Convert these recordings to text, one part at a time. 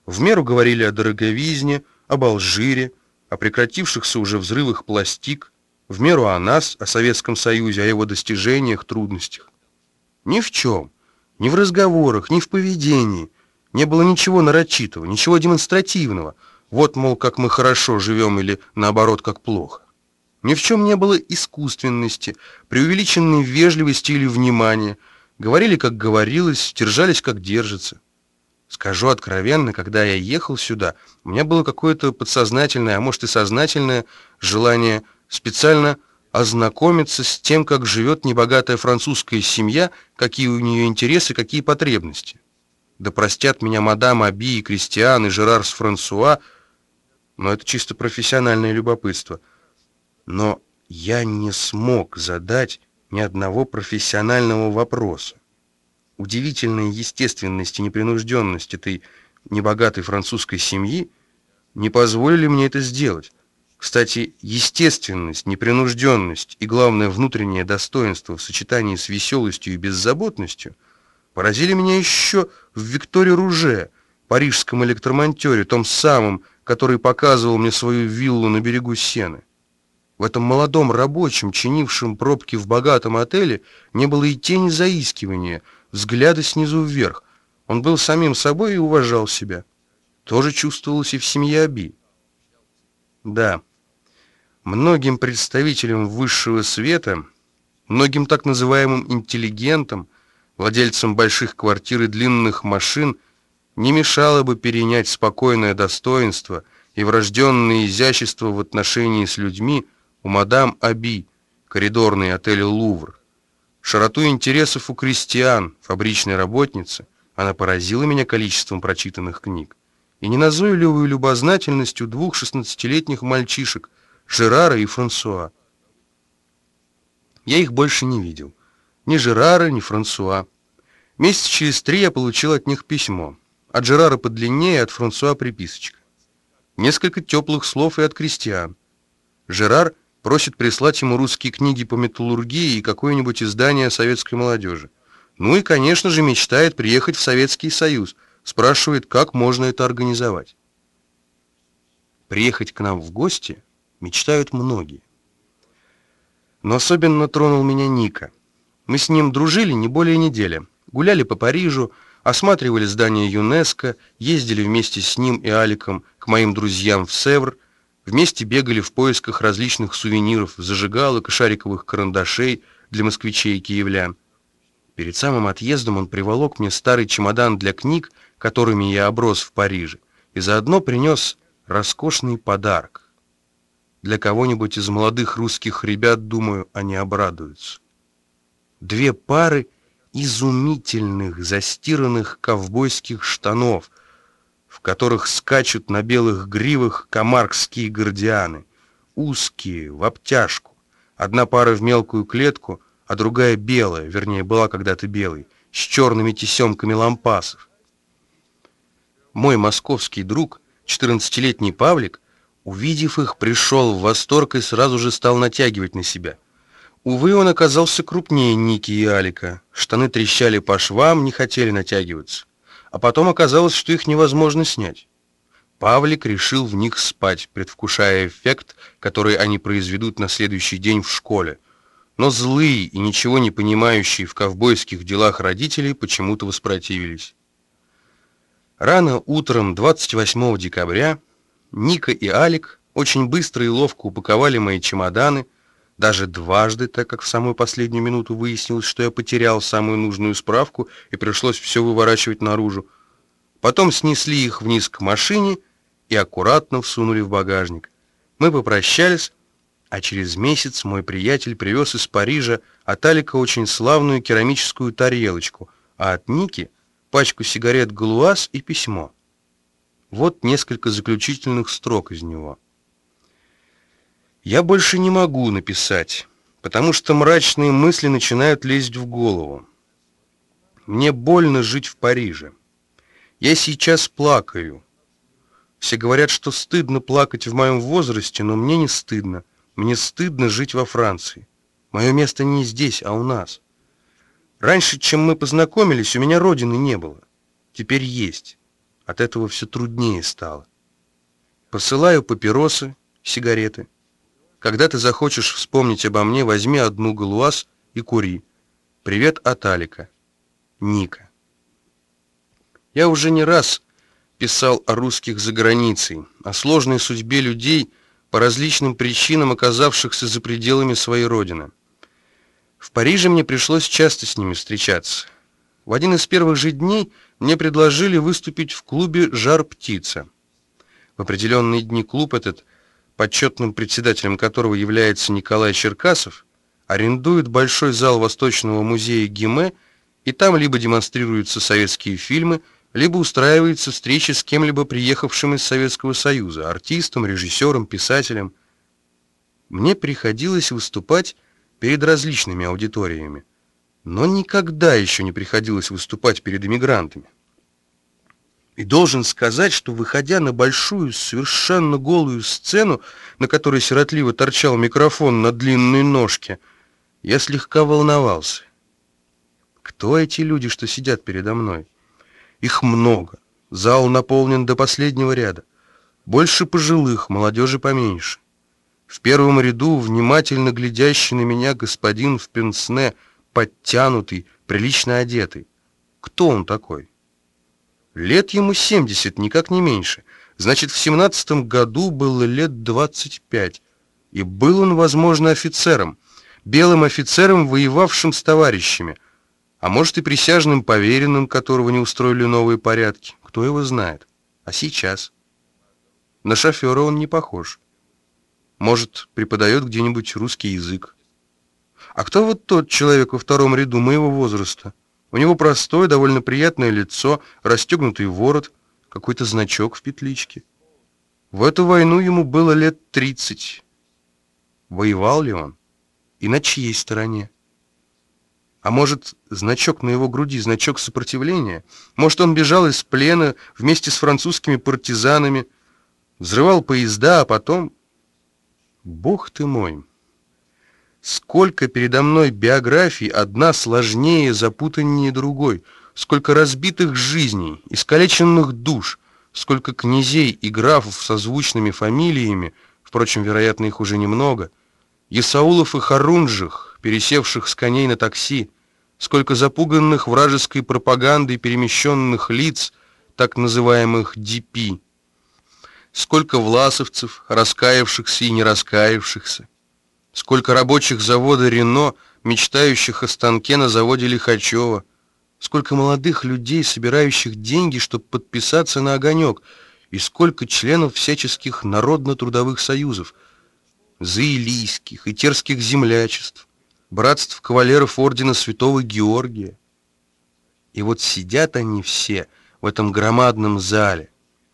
В меру говорили о дороговизне, об Алжире, о прекратившихся уже взрывах пластик, в меру о нас, о Советском Союзе, о его достижениях, трудностях. Ни в чем, ни в разговорах, ни в поведении не было ничего нарочитого, ничего демонстративного. Вот, мол, как мы хорошо живем или, наоборот, как плохо. Ни в чем не было искусственности, преувеличенной вежливости или внимания. Говорили, как говорилось, держались, как держится. Скажу откровенно, когда я ехал сюда, у меня было какое-то подсознательное, а может и сознательное желание специально ознакомиться с тем, как живет небогатая французская семья, какие у нее интересы, какие потребности. Да простят меня мадам Аби и Кристиан, и Жерар с Франсуа, но это чисто профессиональное любопытство. Но я не смог задать ни одного профессионального вопроса. Удивительная естественность и непринужденность этой небогатой французской семьи не позволили мне это сделать. Кстати, естественность, непринужденность и, главное, внутреннее достоинство в сочетании с веселостью и беззаботностью поразили меня еще в Викторе Руже, парижском электромонтере, том самом, который показывал мне свою виллу на берегу Сены. В этом молодом рабочем, чинившем пробки в богатом отеле, не было и тени заискивания, взгляда снизу вверх. Он был самим собой и уважал себя. Тоже чувствовалось и в семье Аби. Да, многим представителям высшего света, многим так называемым интеллигентам, владельцам больших квартир и длинных машин, не мешало бы перенять спокойное достоинство и врожденное изящество в отношении с людьми у мадам Аби, коридорной отеля «Лувр». Широту интересов у Кристиан, фабричной работницы, она поразила меня количеством прочитанных книг, и неназойливую любознательностью двух 16-летних мальчишек, Жерара и Франсуа. Я их больше не видел. Ни Жерара, ни Франсуа. Месяца через 3 я получил от них письмо. От Жерара подлиннее, от Франсуа приписочка. Несколько теплых слов и от Кристиан. Жерар просит прислать ему русские книги по металлургии и какое-нибудь издание советской молодежи. Ну и, конечно же, мечтает приехать в Советский Союз. Спрашивает, как можно это организовать. Приехать к нам в гости мечтают многие. Но особенно тронул меня Ника. Мы с ним дружили не более недели. Гуляли по Парижу, осматривали здания ЮНЕСКО, ездили вместе с ним и Аликом к моим друзьям в Севр, вместе бегали в поисках различных сувениров, зажигалок и шариковых карандашей для москвичей и киевлян. Перед самым отъездом он приволок мне старый чемодан для книг, которыми я оброс в Париже, и заодно принес роскошный подарок. Для кого-нибудь из молодых русских ребят, думаю, они обрадуются. 2 пары изумительных застиранных ковбойских штанов, в которых скачут на белых гривах камаркские гардианы, узкие, в обтяжку. Одна пара в мелкую клетку, а другая белая, вернее, была когда-то белой, с черными тесемками лампасов. Мой московский друг, 14-летний Павлик, увидев их, пришел в восторг и сразу же стал натягивать на себя. Увы, он оказался крупнее Ники и Алика. Штаны трещали по швам, не хотели натягиваться. А потом оказалось, что их невозможно снять. Павлик решил в них спать, предвкушая эффект, который они произведут на следующий день в школе. Но злые и ничего не понимающие в ковбойских делах родители почему-то воспротивились. Рано утром 28 декабря Ника и Алик очень быстро и ловко упаковали мои чемоданы, даже дважды, так как в самую последнюю минуту выяснилось, что я потерял самую нужную справку и пришлось все выворачивать наружу. Потом снесли их вниз к машине и аккуратно всунули в багажник. Мы попрощались, а через месяц мой приятель привез из Парижа от Алика очень славную керамическую тарелочку, а от Ники пачку сигарет «Галуаз» и письмо. Вот несколько заключительных строк из него. Я больше не могу написать, потому что мрачные мысли начинают лезть в голову. Мне больно жить в Париже. Я сейчас плакаю. Все говорят, что стыдно плакать в моем возрасте, но мне не стыдно. Мне стыдно жить во Франции. Мое место не здесь, а у нас. Раньше, чем мы познакомились, у меня родины не было. Теперь есть. От этого все труднее стало. Посылаю папиросы, сигареты. Когда ты захочешь вспомнить обо мне, возьми одну галуаз и кури. Привет от Алика. Ника. Я уже не раз писал о русских за границей, о сложной судьбе людей, по различным причинам оказавшихся за пределами своей родины. В Париже мне пришлось часто с ними встречаться. В один из первых же дней мне предложили выступить в клубе «Жар-птица». В определенные дни клуб этот, почетным председателем которого является Николай Черкасов, арендует большой зал Восточного музея Гиме, и там либо демонстрируются советские фильмы, либо устраиваются встречи с кем-либо приехавшим из Советского Союза, артистом, режиссером, писателем. Мне приходилось выступать перед различными аудиториями, но никогда еще не приходилось выступать перед эмигрантами. И должен сказать, что, выходя на большую, совершенно голую сцену, на которой сиротливо торчал микрофон на длинной ножке, я слегка волновался. Кто эти люди, что сидят передо мной? Их много. Зал наполнен до последнего ряда. Больше пожилых, молодежи поменьше. В первом ряду внимательно глядящий на меня господин в пенсне, подтянутый, прилично одетый. Кто он такой? Лет ему 70, никак не меньше. Значит, в 17 году было лет 25. И был он, возможно, офицером. Белым офицером, воевавшим с товарищами. А может и присяжным поверенным, которого не устроили новые порядки. Кто его знает? А сейчас? На шофера он не похож. Может, преподает где-нибудь русский язык. А кто вот тот человек во втором ряду моего возраста? У него простое, довольно приятное лицо, расстегнутый ворот, какой-то значок в петличке. В эту войну ему было лет 30. Воевал ли он? И на чьей стороне? А может, значок на его груди, значок сопротивления? Может, он бежал из плена вместе с французскими партизанами, взрывал поезда, а потом... Бог ты мой! Сколько передо мной биографий, одна сложнее, запутаннее другой, сколько разбитых жизней, искалеченных душ, сколько князей и графов со звучными фамилиями, впрочем, вероятно, их уже немного, Исаулов и Харунжих, пересевших с коней на такси, сколько запуганных вражеской пропагандой перемещенных лиц, так называемых ДП, сколько власовцев, раскаявшихся и не раскаявшихся, сколько рабочих завода «Рено», мечтающих о станке на заводе Лихачева, сколько молодых людей, собирающих деньги, чтобы подписаться на огонек, и сколько членов всяческих народно-трудовых союзов, заилийских и терских землячеств, братств кавалеров ордена Святого Георгия. И вот сидят они все в этом громадном зале,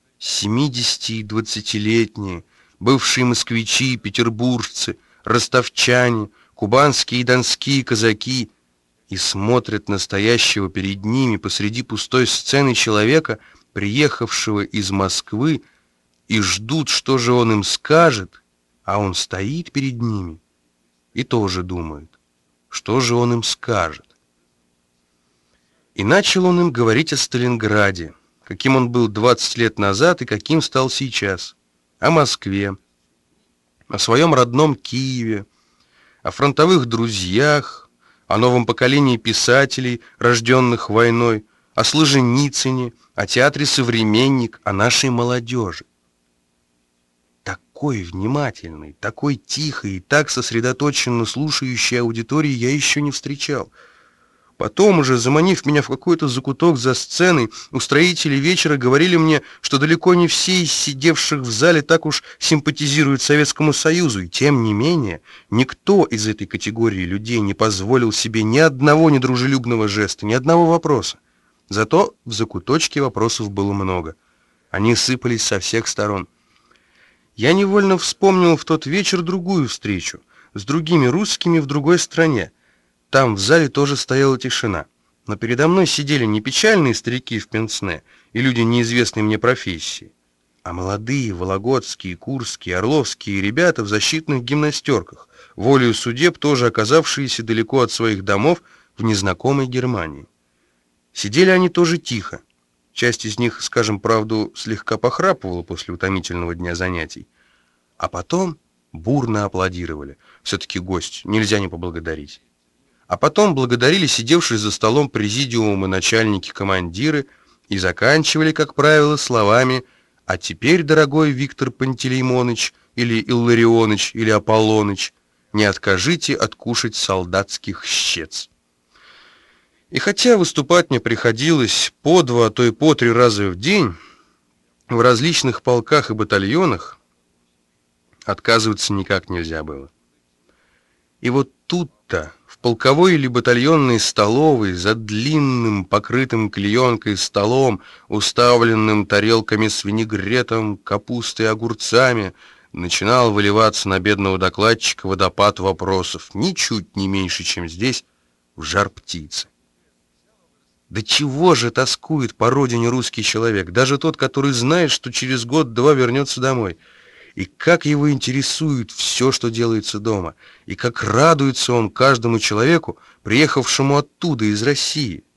70- и 20-летние, бывшие москвичи, петербуржцы, ростовчане, кубанские и донские казаки, и смотрят на стоящего перед ними посреди пустой сцены человека, приехавшего из Москвы, и ждут, что же он им скажет, а он стоит перед ними и тоже думает, что же он им скажет. И начал он им говорить о Сталинграде, каким он был 20 лет назад и каким стал сейчас, о Москве, о своем родном Киеве, о фронтовых друзьях, о новом поколении писателей, рожденных войной, о Солженицыне, о театре «Современник», о нашей молодежи. Такой внимательный, такой тихой и так сосредоточенно слушающей аудитории я еще не встречал. Потом уже, заманив меня в какой-то закуток за сценой, устроители вечера говорили мне, что далеко не все из сидевших в зале так уж симпатизируют Советскому Союзу, и тем не менее никто из этой категории людей не позволил себе ни одного недружелюбного жеста, ни одного вопроса. Зато в закуточке вопросов было много. Они сыпались со всех сторон. Я невольно вспомнил в тот вечер другую встречу с другими русскими в другой стране. Там в зале тоже стояла тишина, но передо мной сидели не печальные старики в пенсне и люди неизвестной мне профессии, а молодые вологодские, курские, орловские ребята в защитных гимнастерках, волею судеб тоже оказавшиеся далеко от своих домов в незнакомой Германии. Сидели они тоже тихо, Часть из них, скажем правду, слегка похрапывала после утомительного дня занятий. А потом бурно аплодировали. Все-таки гость, нельзя не поблагодарить. А потом благодарили сидевшие за столом президиумы, начальники-командиры и заканчивали, как правило, словами: «А теперь, дорогой Виктор Пантелеймоныч, или Илларионыч, или Аполлоныч, не откажите откушать солдатских щец». И хотя выступать мне приходилось по 2, а то и по 3 раза в день, в различных полках и батальонах, отказываться никак нельзя было. И вот тут-то, в полковой или батальонной столовой, за длинным, покрытым клеенкой столом, уставленным тарелками с винегретом, капустой и огурцами, начинал выливаться на бедного докладчика водопад вопросов, ничуть не меньше, чем здесь, в Жар-Птице. Да чего же тоскует по родине русский человек, даже тот, который знает, что через год-два вернется домой? И как его интересует все, что делается дома, и как радуется он каждому человеку, приехавшему оттуда, из России.